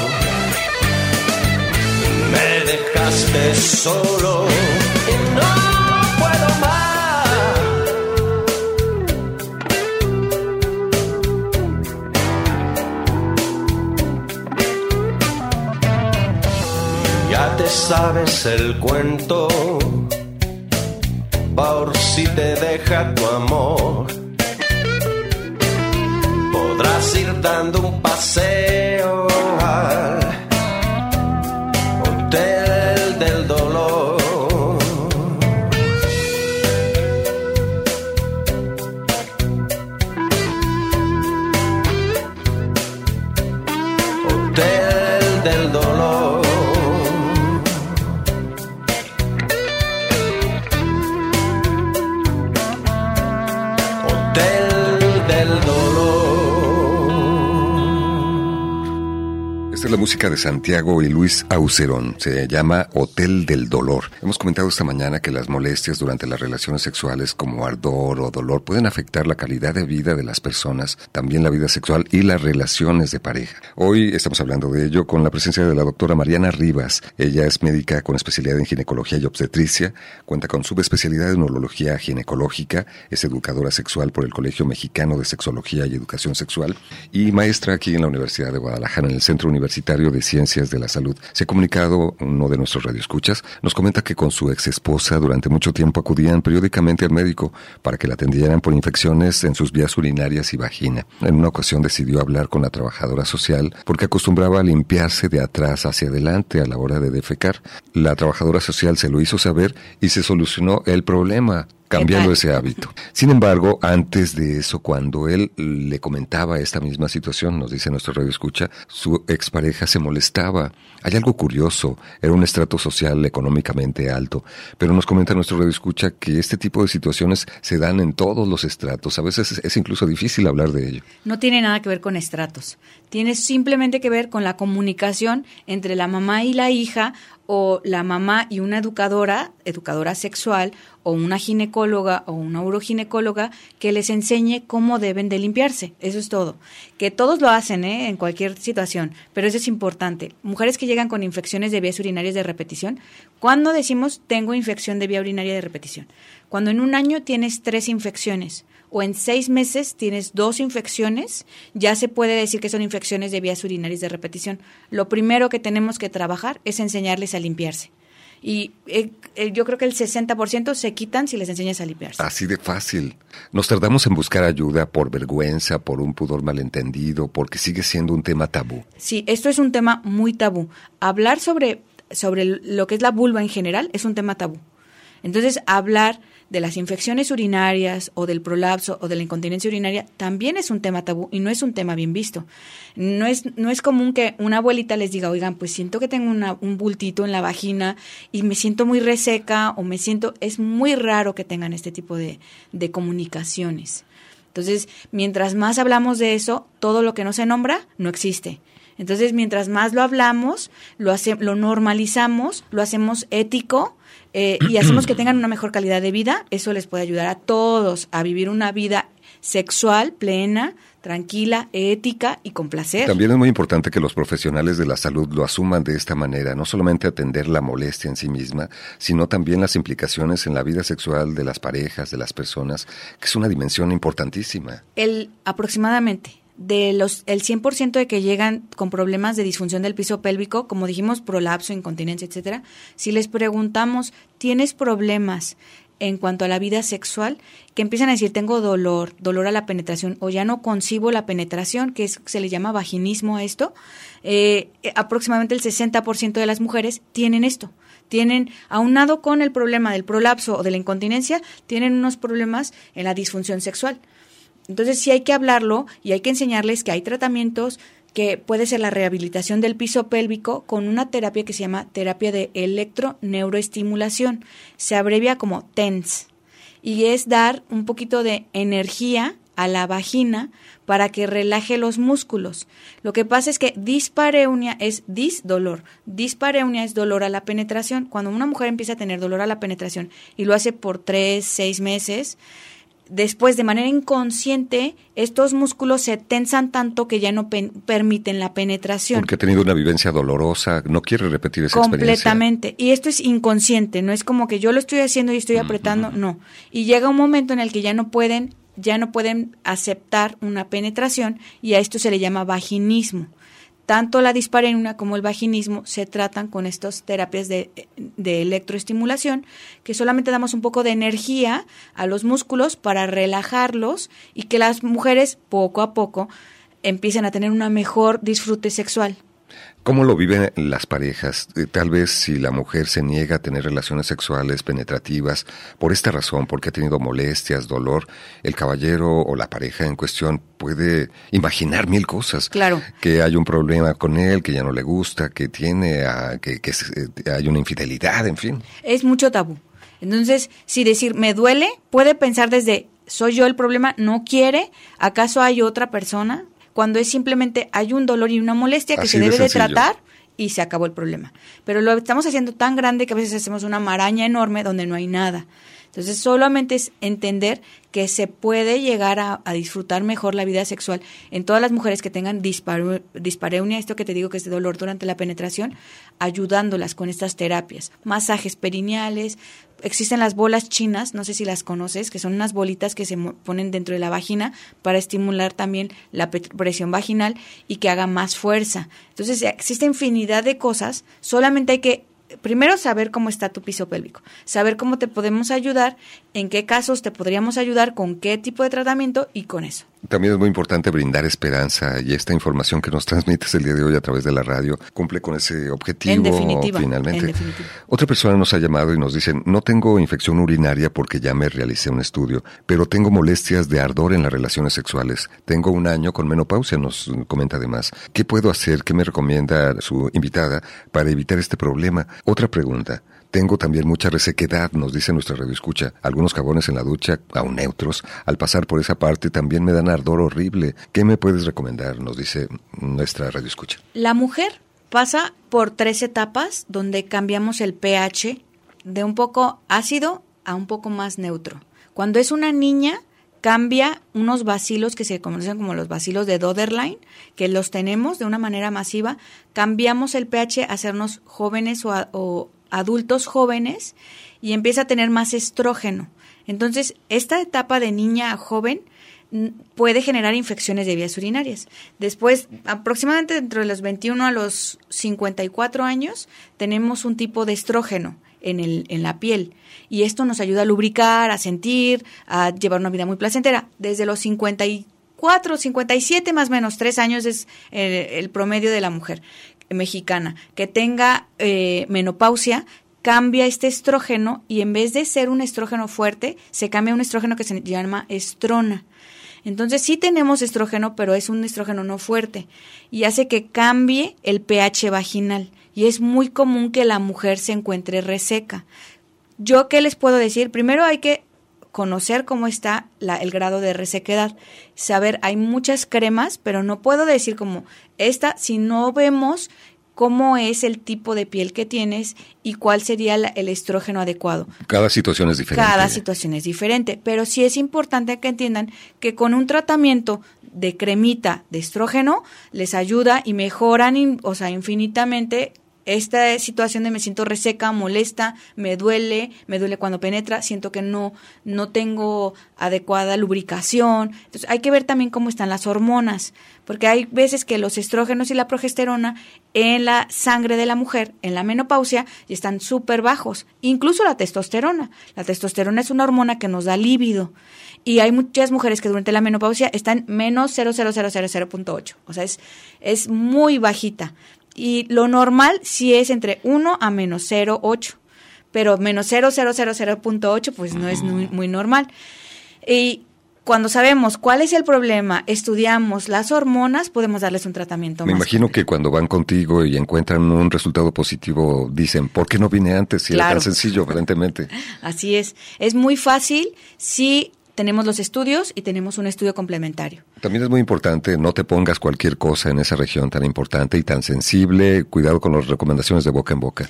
Speaker 14: Me dejaste solo y no puedo más. Ya te sabes el cuento, por si te deja tu amor. Podrás ir dando un paseo al hotel del dolor. Hotel del dolor. Hotel del dolor.
Speaker 1: Esta es la música de Santiago y Luis Aucerón. Se llama Hotel del Dolor. Hemos comentado esta mañana que las molestias durante las relaciones sexuales como ardor o dolor pueden afectar la calidad de vida de las personas, también la vida sexual y las relaciones de pareja. Hoy estamos hablando de ello con la presencia de la doctora Mariana Rivas. Ella es médica con especialidad en ginecología y obstetricia, cuenta con subespecialidad en urología ginecológica, es educadora sexual por el Colegio Mexicano de Sexología y Educación Sexual y maestra aquí en la Universidad de Guadalajara en el Centro Universitario de Ciencias de la Salud. Se ha comunicado uno de nuestros radioescuchas, nos comenta que con su ex esposa durante mucho tiempo acudían periódicamente al médico para que la atendieran por infecciones en sus vías urinarias y vagina. En una ocasión decidió hablar con la trabajadora social porque acostumbraba a limpiarse de atrás hacia adelante a la hora de defecar. La trabajadora social se lo hizo saber y se solucionó el problema, cambiando ese hábito. Sin embargo, antes de eso, cuando él le comentaba esta misma situación, nos dice nuestro radioescucha, su expareja se molestaba. Hay algo curioso, era un estrato social económicamente alto, pero nos comenta nuestro radioescucha que este tipo de situaciones se dan en todos los estratos. A veces es incluso difícil hablar de ello.
Speaker 6: No tiene nada que ver con estratos. Tiene simplemente que ver con la comunicación entre la mamá y la hija, o la mamá y una educadora sexual, o una ginecóloga o una uroginecóloga que les enseñe cómo deben de limpiarse. Eso es todo. Que todos lo hacen, en cualquier situación, pero eso es importante. Mujeres que llegan con infecciones de vías urinarias de repetición, ¿cuándo decimos tengo infección de vía urinaria de repetición? Cuando en un año tienes 3 infecciones o en 6 meses tienes 2 infecciones, ya se puede decir que son infecciones de vías urinarias de repetición. Lo primero que tenemos que trabajar es enseñarles a limpiarse. Y yo creo que el 60% se quitan si les enseñas a limpiarse.
Speaker 1: Así de fácil. Nos tardamos en buscar ayuda por vergüenza, por un pudor malentendido, porque sigue siendo un tema tabú.
Speaker 6: Sí, esto es un tema muy tabú. Hablar sobre lo que es la vulva en general es un tema tabú. Entonces, hablar de las infecciones urinarias o del prolapso o de la incontinencia urinaria también es un tema tabú y no es un tema bien visto. No es común que una abuelita les diga, oigan, pues siento que tengo un bultito en la vagina y me siento muy reseca o es muy raro que tengan este tipo de comunicaciones. Entonces, mientras más hablamos de eso, todo lo que no se nombra no existe. Entonces, mientras más lo hablamos, lo normalizamos, lo hacemos ético y hacemos que tengan una mejor calidad de vida, eso les puede ayudar a todos a vivir una vida sexual plena, tranquila, ética y con placer.
Speaker 1: También es muy importante que los profesionales de la salud lo asuman de esta manera, no solamente atender la molestia en sí misma, sino también las implicaciones en la vida sexual de las parejas, de las personas, que es una dimensión importantísima.
Speaker 6: Aproximadamente el 100% de que llegan con problemas de disfunción del piso pélvico, como dijimos, prolapso, incontinencia, etcétera, si les preguntamos, ¿tienes problemas en cuanto a la vida sexual? Que empiezan a decir, tengo dolor a la penetración, o ya no concibo la penetración, que se le llama vaginismo a esto. Aproximadamente el 60% de las mujeres tienen esto. Tienen, aunado con el problema del prolapso o de la incontinencia, tienen unos problemas en la disfunción sexual. Entonces sí hay que hablarlo y hay que enseñarles que hay tratamientos, que puede ser la rehabilitación del piso pélvico con una terapia que se llama terapia de electroneuroestimulación. Se abrevia como TENS y es dar un poquito de energía a la vagina para que relaje los músculos. Lo que pasa es que dispareunia es dolor. Dispareunia es dolor a la penetración. Cuando una mujer empieza a tener dolor a la penetración y lo hace por 3-6 meses, después, de manera inconsciente, estos músculos se tensan tanto que ya no permiten la penetración.
Speaker 1: Porque ha tenido una vivencia dolorosa, no quiere repetir esa experiencia.
Speaker 6: Completamente. Y esto es inconsciente, no es como que yo lo estoy haciendo y estoy apretando, no. Y llega un momento en el que ya no pueden aceptar una penetración y a esto se le llama vaginismo. Tanto la dispareunia como el vaginismo se tratan con estas terapias de electroestimulación, que solamente damos un poco de energía a los músculos para relajarlos y que las mujeres poco a poco empiecen a tener una mejor disfrute sexual.
Speaker 1: ¿Cómo lo viven las parejas? Tal vez si la mujer se niega a tener relaciones sexuales penetrativas por esta razón, porque ha tenido molestias, dolor, el caballero o la pareja en cuestión puede imaginar 1000 cosas.
Speaker 6: Claro.
Speaker 1: Que hay un problema con él, que ya no le gusta, que hay una infidelidad, en fin.
Speaker 6: Es mucho tabú. Entonces, si decir me duele, puede pensar desde ¿soy yo el problema? ¿No quiere? ¿Acaso hay otra persona? Cuando es simplemente hay un dolor y una molestia que se debe de tratar y se acabó el problema. Pero lo estamos haciendo tan grande que a veces hacemos una maraña enorme donde no hay nada. Entonces solamente es entender que se puede llegar a disfrutar mejor la vida sexual en todas las mujeres que tengan dispareunia, esto que te digo que es de dolor durante la penetración, ayudándolas con estas terapias, masajes perineales. Existen las bolas chinas, no sé si las conoces, que son unas bolitas que se ponen dentro de la vagina para estimular también la presión vaginal y que haga más fuerza. Entonces existe infinidad de cosas, solamente hay que primero saber cómo está tu piso pélvico, saber cómo te podemos ayudar, en qué casos te podríamos ayudar, con qué tipo de tratamiento y con eso.
Speaker 1: También es muy importante brindar esperanza y esta información que nos transmites el día de hoy a través de la radio cumple con ese objetivo.
Speaker 6: En definitiva,
Speaker 1: finalmente.
Speaker 6: En definitiva.
Speaker 1: Otra persona nos ha llamado y nos dice, no tengo infección urinaria porque ya me realicé un estudio, pero tengo molestias de ardor en las relaciones sexuales. Tengo 1 año con menopausia, nos comenta además. ¿Qué puedo hacer? ¿Qué me recomienda su invitada para evitar este problema? Otra pregunta. Tengo también mucha resequedad, nos dice nuestra radioescucha. Algunos jabones en la ducha, aún neutros, al pasar por esa parte también me dan ardor horrible. ¿Qué me puedes recomendar? Nos dice nuestra radioescucha.
Speaker 6: La mujer pasa por 3 etapas donde cambiamos el pH de un poco ácido a un poco más neutro. Cuando es una niña, cambia unos bacilos que se conocen como los bacilos de Doederlein, que los tenemos de una manera masiva. Cambiamos el pH a hacernos jóvenes o adultos jóvenes y empieza a tener más estrógeno. Entonces, esta etapa de niña a joven puede generar infecciones de vías urinarias. Después, aproximadamente entre los 21 a los 54 años, tenemos un tipo de estrógeno en la piel y esto nos ayuda a lubricar, a sentir, a llevar una vida muy placentera. Desde los 54, 57 más o menos, 3 años es el promedio de la mujer mexicana que tenga menopausia, cambia este estrógeno y en vez de ser un estrógeno fuerte, se cambia a un estrógeno que se llama estrona. Entonces sí tenemos estrógeno, pero es un estrógeno no fuerte y hace que cambie el pH vaginal y es muy común que la mujer se encuentre reseca. ¿Yo qué les puedo decir? Primero hay que conocer cómo está el grado de resequedad, saber, hay muchas cremas, pero no puedo decir como esta si no vemos cómo es el tipo de piel que tienes y cuál sería el estrógeno adecuado.
Speaker 1: Cada situación es diferente.
Speaker 6: Cada situación es diferente, pero sí es importante que entiendan que con un tratamiento de cremita de estrógeno les ayuda y mejoran, infinitamente esta situación de me siento reseca, molesta, me duele cuando penetra, siento que no tengo adecuada lubricación. Entonces hay que ver también cómo están las hormonas, porque hay veces que los estrógenos y la progesterona en la sangre de la mujer, en la menopausia, están súper bajos, incluso la testosterona. La testosterona es una hormona que nos da líbido. Y hay muchas mujeres que durante la menopausia están menos 0,0000.8, o sea, es muy bajita. Y lo normal sí es entre 1 a menos 0,8, pero menos 0,0000.8 pues no es muy normal. Y cuando sabemos cuál es el problema, estudiamos las hormonas, podemos darles un tratamiento
Speaker 1: Me
Speaker 6: más.
Speaker 1: imagino que cuando van contigo y encuentran un resultado positivo, dicen, ¿por qué no vine antes? Si
Speaker 6: Claro.
Speaker 1: era tan sencillo, aparentemente.
Speaker 6: Así es muy fácil si tenemos los estudios y tenemos un estudio complementario.
Speaker 1: También es muy importante, no te pongas cualquier cosa en esa región tan importante y tan sensible. Cuidado con las recomendaciones de boca en boca.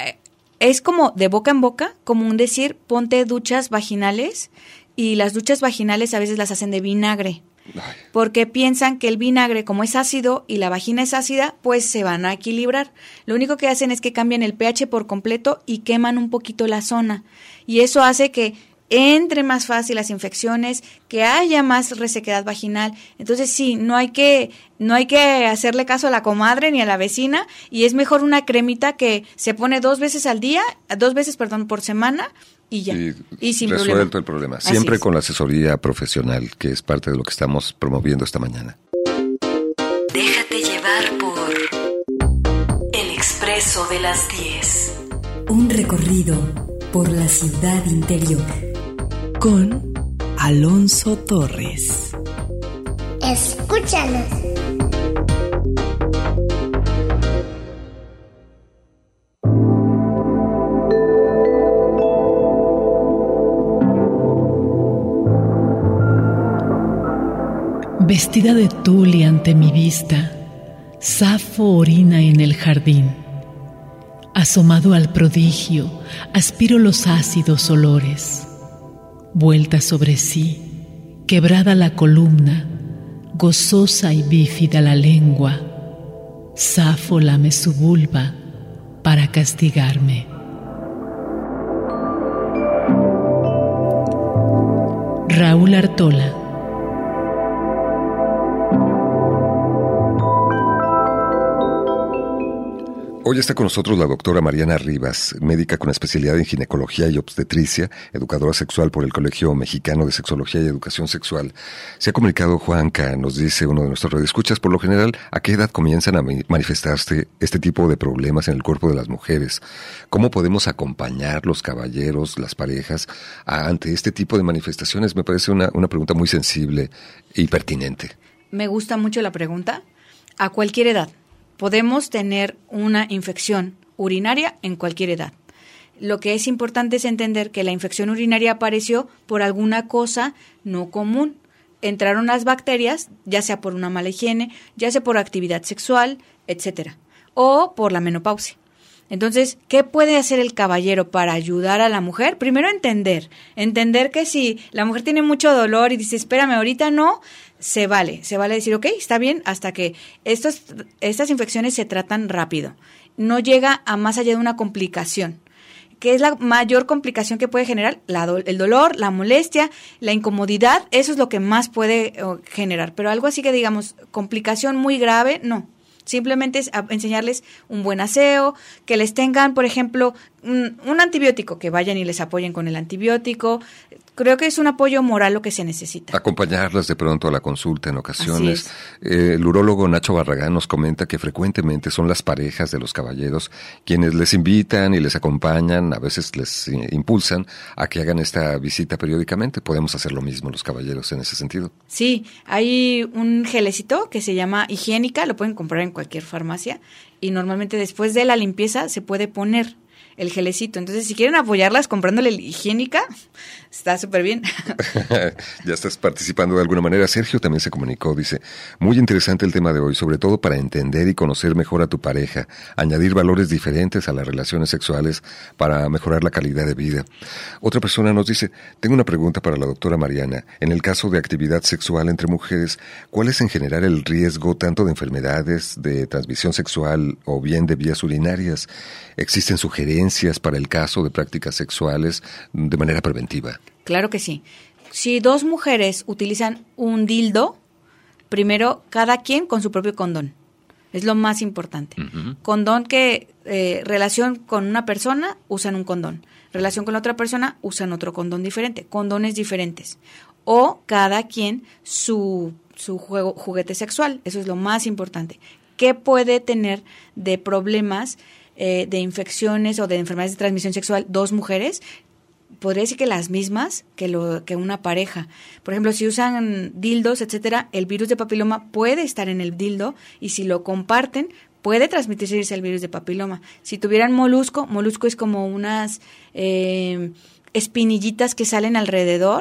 Speaker 6: Es como de boca en boca, como un decir, ponte duchas vaginales, y las duchas vaginales a veces las hacen de vinagre. Porque piensan que el vinagre, como es ácido y la vagina es ácida, pues se van a equilibrar. Lo único que hacen es que cambian el pH por completo y queman un poquito la zona. Y eso hace que entre más fácil las infecciones, que haya más resequedad vaginal. Entonces sí, no hay que hacerle caso a la comadre ni a la vecina, y es mejor una cremita que se pone 2 veces por semana y ya. Y sin
Speaker 1: resuelto
Speaker 6: problema.
Speaker 1: el problema.
Speaker 6: Así
Speaker 1: Siempre
Speaker 6: es.
Speaker 1: con la asesoría profesional, que es parte de lo que estamos promoviendo esta mañana.
Speaker 2: Déjate llevar por El Expreso de las 10.
Speaker 3: Un recorrido por la ciudad interior.
Speaker 15: Con Alonso Torres.
Speaker 16: Escúchanos.
Speaker 10: Vestida de tul y ante mi vista, Safo orina en el jardín. Asomado al prodigio, aspiro los ácidos olores. Vuelta sobre sí, quebrada la columna, gozosa y bífida la lengua, Safo lame su vulva para castigarme. Raúl Artola.
Speaker 1: Hoy está con nosotros la doctora Mariana Rivas, médica con especialidad en ginecología y obstetricia, educadora sexual por el Colegio Mexicano de Sexología y Educación Sexual. Se ha comunicado Juanca, nos dice uno de nuestros radioescuchas, por lo general, ¿a qué edad comienzan a manifestarse este tipo de problemas en el cuerpo de las mujeres? ¿Cómo podemos acompañar los caballeros, las parejas, ante este tipo de manifestaciones? Me parece una pregunta muy sensible y pertinente.
Speaker 6: Me gusta mucho la pregunta. A cualquier edad. Podemos tener una infección urinaria en cualquier edad. Lo que es importante es entender que la infección urinaria apareció por alguna cosa no común. Entraron las bacterias, ya sea por una mala higiene, ya sea por actividad sexual, etcétera, o por la menopausia. Entonces, ¿qué puede hacer el caballero para ayudar a la mujer? Primero entender que si la mujer tiene mucho dolor y dice, espérame, ahorita no, se vale decir, ok, está bien, hasta que estas infecciones se tratan rápido. No llega a más allá de una complicación. ¿Qué es la mayor complicación que puede generar? El dolor, la molestia, la incomodidad, eso es lo que más puede generar. Pero algo así que digamos, complicación muy grave, no. Simplemente es enseñarles un buen aseo, que les tengan, por ejemplo, un antibiótico, que vayan y les apoyen con el antibiótico. Creo que es un apoyo moral lo que se necesita.
Speaker 1: Acompañarlas de pronto a la consulta en ocasiones. El urólogo Nacho Barragán nos comenta que frecuentemente son las parejas de los caballeros quienes les invitan y les acompañan, a veces les impulsan a que hagan esta visita periódicamente. ¿Podemos hacer lo mismo los caballeros en ese sentido?
Speaker 6: Sí, hay un gelecito que se llama Higiénica, lo pueden comprar en cualquier farmacia y normalmente después de la limpieza se puede poner el gelecito. Entonces, si quieren apoyarlas comprándole el Higiénica, está súper bien.
Speaker 1: Ya estás participando de alguna manera. Sergio también se comunicó, dice, muy interesante el tema de hoy, sobre todo para entender y conocer mejor a tu pareja, añadir valores diferentes a las relaciones sexuales para mejorar la calidad de vida. Otra persona nos dice, tengo una pregunta para la doctora Mariana. En el caso de actividad sexual entre mujeres, ¿cuál es en general el riesgo tanto de enfermedades de transmisión sexual o bien de vías urinarias? ¿Existen sugerencias para el caso de prácticas sexuales de manera preventiva?
Speaker 6: Claro que sí. Si dos mujeres utilizan un dildo, primero cada quien con su propio condón. Es lo más importante. Condón que relación con una persona usan un condón. Relación con la otra persona usan otro condón diferente. Condones diferentes. O cada quien su juguete sexual. Eso es lo más importante. ¿Qué puede tener de problemas de infecciones o de enfermedades de transmisión sexual dos mujeres? Podría decir que las mismas que una pareja. Por ejemplo, si usan dildos, etcétera, el virus de papiloma puede estar en el dildo y si lo comparten puede transmitirse el virus de papiloma. Si tuvieran molusco es como unas espinillitas que salen alrededor,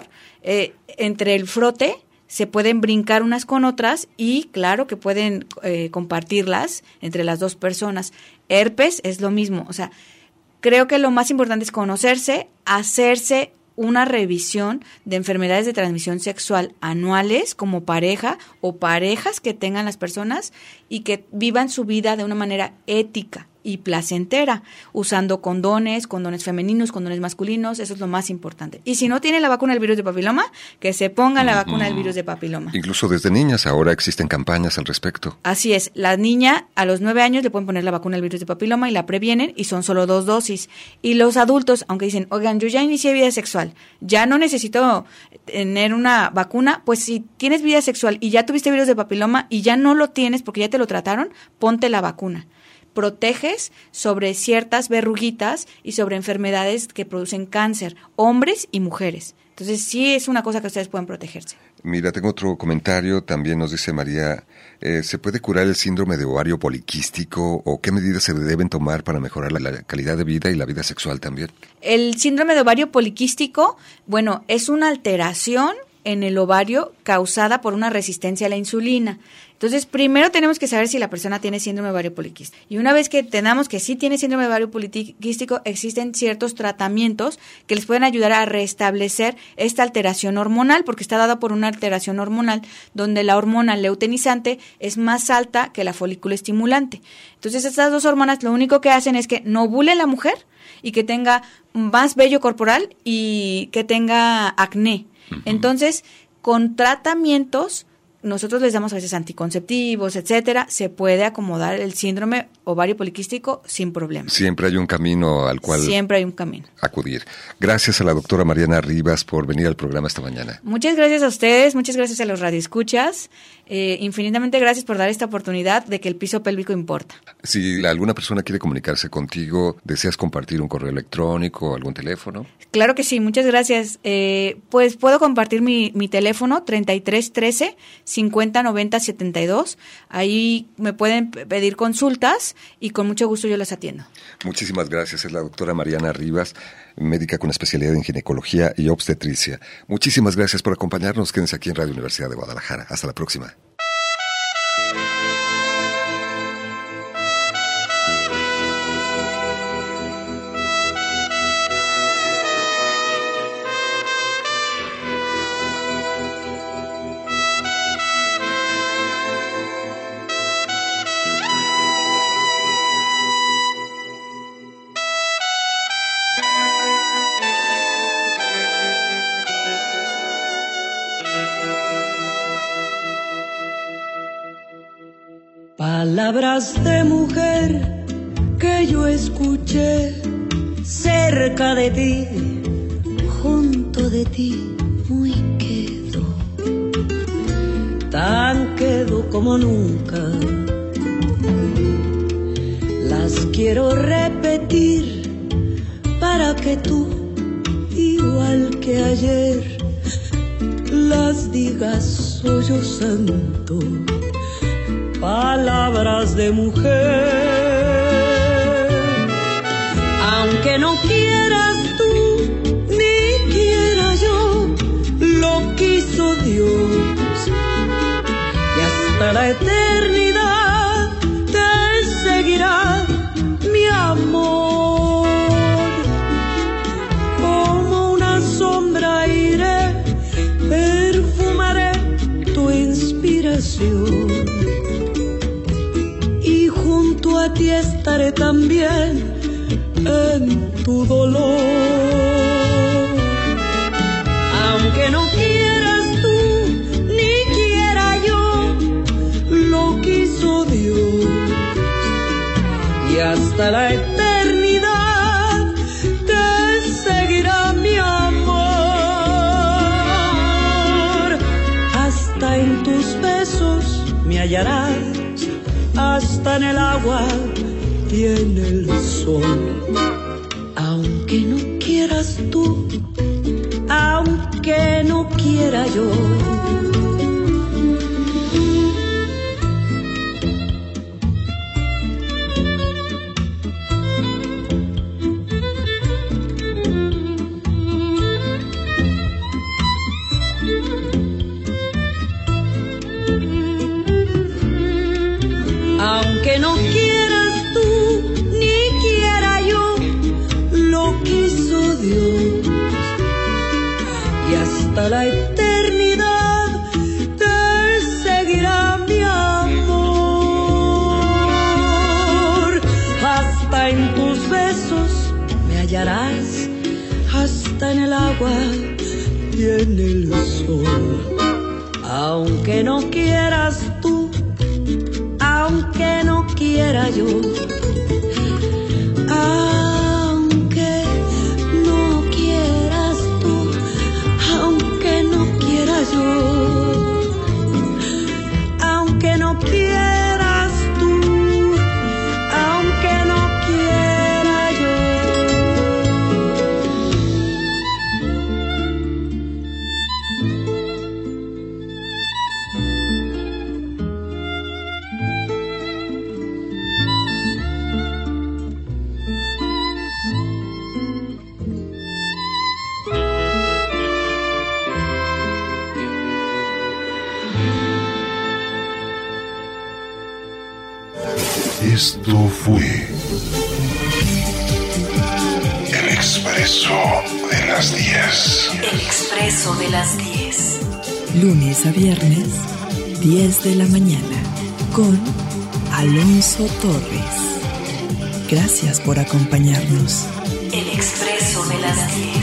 Speaker 6: entre el frote se pueden brincar unas con otras y claro que pueden compartirlas entre las dos personas. Herpes es lo mismo, o sea, creo que lo más importante es conocerse, hacerse una revisión de enfermedades de transmisión sexual anuales como pareja o parejas que tengan las personas y que vivan su vida de una manera ética y placentera, usando condones femeninos, condones masculinos, eso es lo más importante. Y si no tiene la vacuna del virus de papiloma, que se ponga la vacuna del virus de papiloma.
Speaker 1: Incluso desde niñas ahora existen campañas al respecto.
Speaker 6: Así es, la niña a los 9 años le pueden poner la vacuna del virus de papiloma y la previenen y son solo 2 dosis. Y los adultos, aunque dicen, oigan, yo ya inicié vida sexual, ya no necesito tener una vacuna, pues si tienes vida sexual y ya tuviste virus de papiloma y ya no lo tienes porque ya te lo trataron, ponte la vacuna. Proteges sobre ciertas verruguitas y sobre enfermedades que producen cáncer, hombres y mujeres. Entonces sí es una cosa que ustedes pueden protegerse.
Speaker 1: Mira, tengo otro comentario, también nos dice María, ¿se puede curar el síndrome de ovario poliquístico o qué medidas se deben tomar para mejorar la calidad de vida y la vida sexual también?
Speaker 6: El síndrome de ovario poliquístico, bueno, es una alteración en el ovario causada por una resistencia a la insulina. Entonces, primero tenemos que saber si la persona tiene síndrome de ovario poliquístico. Y una vez que tenemos que sí tiene síndrome de ovario poliquístico, existen ciertos tratamientos que les pueden ayudar a restablecer esta alteración hormonal, porque está dada por una alteración hormonal donde la hormona luteinizante es más alta que la folículo estimulante. Entonces, estas dos hormonas lo único que hacen es que no ovule la mujer y que tenga más vello corporal y que tenga acné. Entonces, con tratamientos, nosotros les damos a veces anticonceptivos, etcétera, se puede acomodar el síndrome ovario poliquístico sin problema.
Speaker 1: Siempre hay un camino al cual acudir. Gracias a la doctora Mariana Rivas por venir al programa esta mañana.
Speaker 6: Muchas gracias a ustedes, muchas gracias a los radioescuchas. Infinitamente gracias por dar esta oportunidad de que el piso pélvico importa.
Speaker 1: Si alguna persona quiere comunicarse contigo, ¿deseas compartir un correo electrónico o algún teléfono?
Speaker 6: Claro que sí, muchas gracias. Pues puedo compartir mi teléfono 3313 5090 72. Ahí me pueden pedir consultas y con mucho gusto yo las atiendo.
Speaker 1: Muchísimas gracias. Es la doctora Mariana Rivas, médica con especialidad en ginecología y obstetricia. Muchísimas gracias por acompañarnos. Quédense aquí en Radio Universidad de Guadalajara. Hasta la próxima.
Speaker 16: Palabras de mujer que yo escuché cerca de ti, junto de ti, muy quedo, tan quedo como nunca. Las quiero repetir para que tú, igual que ayer, las digas sollozando. Palabras de mujer, aunque no quieras tú ni quiera yo, lo quiso Dios, y hasta la eternidad te seguirá mi amor. Como una sombra iré, perfumaré tu inspiración, y junto a ti estaré también en tu dolor. Aunque no quieras tú ni quiera yo, lo quiso Dios, y hasta la eternidad te seguirá mi amor. Hasta en tus besos me hallarás, hasta en el agua y en el sol. Aunque no quieras tú, aunque no quiera yo. Aunque no quieras tú ni quiera yo, lo quiso Dios, y hasta la eternidad te seguirá mi amor. Hasta en tus besos me hallarás, hasta en el agua y en el sol. Aunque no quieras tú, aunque no quiera yo, aunque no quieras tú, aunque no quiera yo, aunque no quieras tú, aunque no quiera yo.
Speaker 11: Esto fue El Expreso de las 10.
Speaker 2: El Expreso de las 10.
Speaker 15: Lunes a viernes, 10 de la mañana, con Alonso Torres. Gracias por acompañarnos.
Speaker 2: El Expreso de las 10.